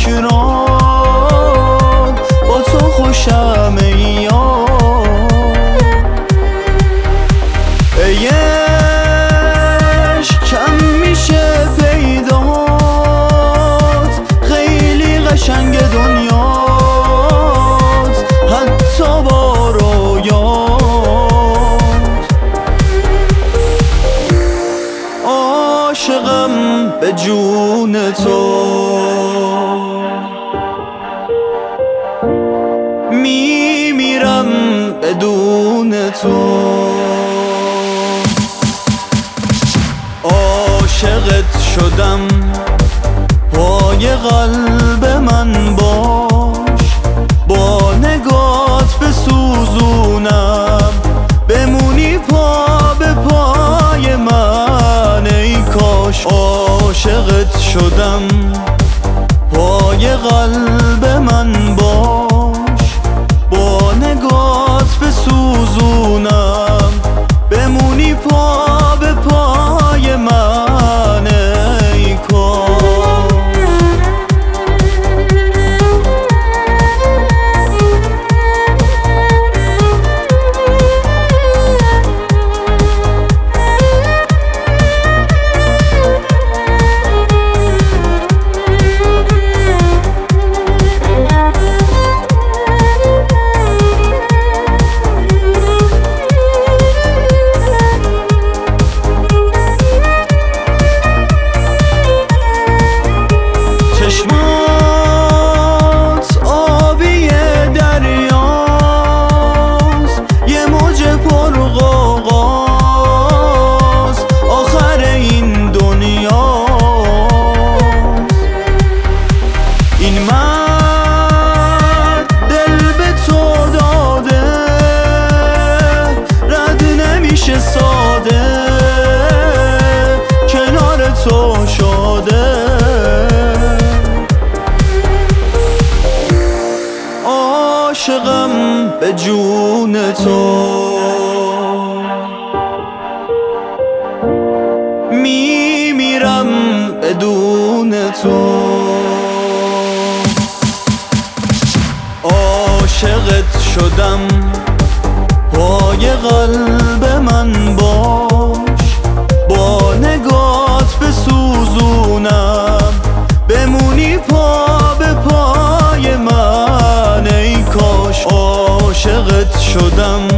تکرار با تو خوشم ای یار. ای عشق کم میشه پیدات، خیلی قشنگ دنیات حتی با رویات. عاشقم به جون تو، میمیرم بدون تو. عاشقت شدم، پای قلب من باش، با نگات بسوزونم، بمونی پا به پای من ای کاش. عاشقت شدم، پای قلب من باش، با نگات بسوزونم، بمونی پا به پای من ای کاش. چشمات آبی دریاست، یه موج پرغوغاست، آخر این دنیاست. این مرد دل به تو داده، رد نمیشه ساده، کنار تو شده. عاشقم به جون تو، میمیرم بدون تو. عاشقت شدم، پای قلب من باش، با نگات بسوزونم، بمونی پا به پای من ای کاش. عاشقت شدم،